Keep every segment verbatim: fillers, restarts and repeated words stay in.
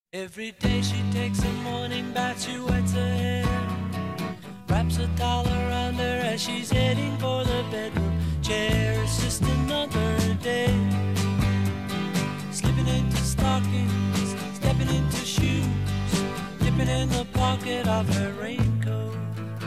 Every day she takes a morning bath, she wets her hair, wraps a towel around her as she's heading for the bedroom chair. It's just another day, slipping into stockings, stepping into shoes, dipping in the pocket of her raincoat.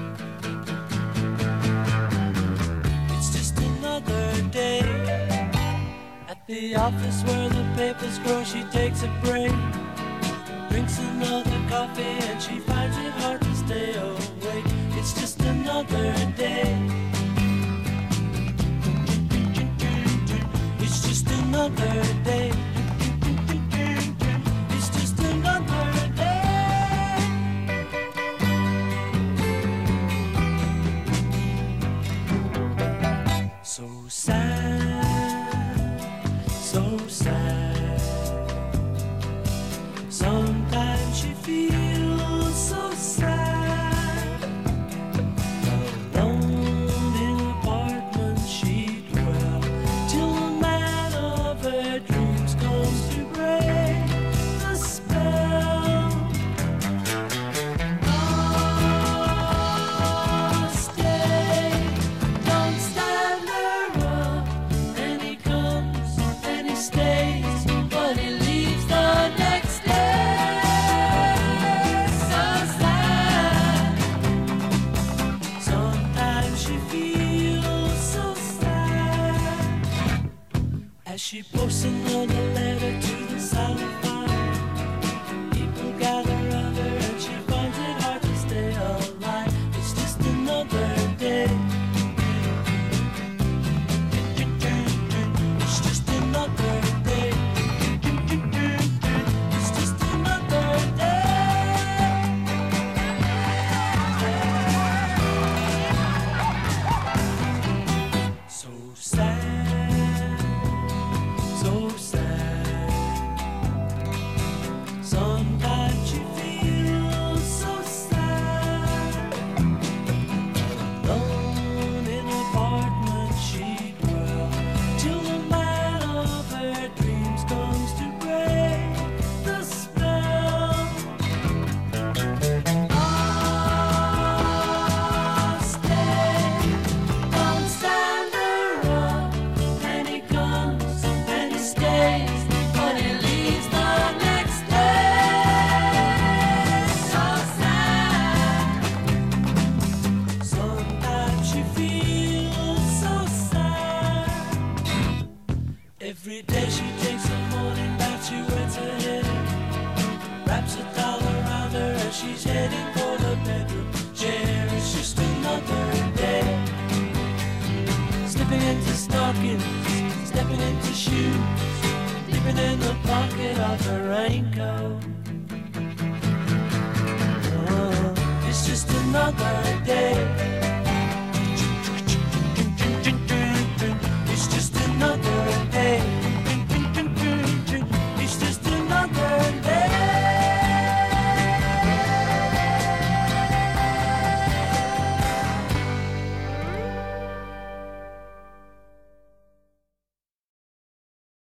It's just another day, at the office where the papers grow, she takes a break, drinks another coffee and she finds it hard to stay awake. It's just another day. It's just another day. It's just another day. So sad, so sad. Sometimes she feels so sad, alone in an apartment she'd dwell, till the man of her dreams comes to break the spell. Oh, stay, don't stand her up, and he comes and he stays, but he leaves the next day. As she posts another letter to the silent fire, people gather around her and she finds it hard to stay alive. It's just another day. It's just another day. It's just another day. So sad, so sad. Sometimes she feels so sad, alone in an apartment she'd dwell, till the man of her dreams comes to break the spell. Oh, stay, don't stand her up, and he comes and he stays, but he leaves the next day. So sad. Sometimes she feels so sad. Every day she takes a morning bath, she wets her hair, wraps a towel around her as she's heading for the bedroom chair. It's just another day, slipping into stockings, stepping into shoes, dipping in the pocket of her raincoat.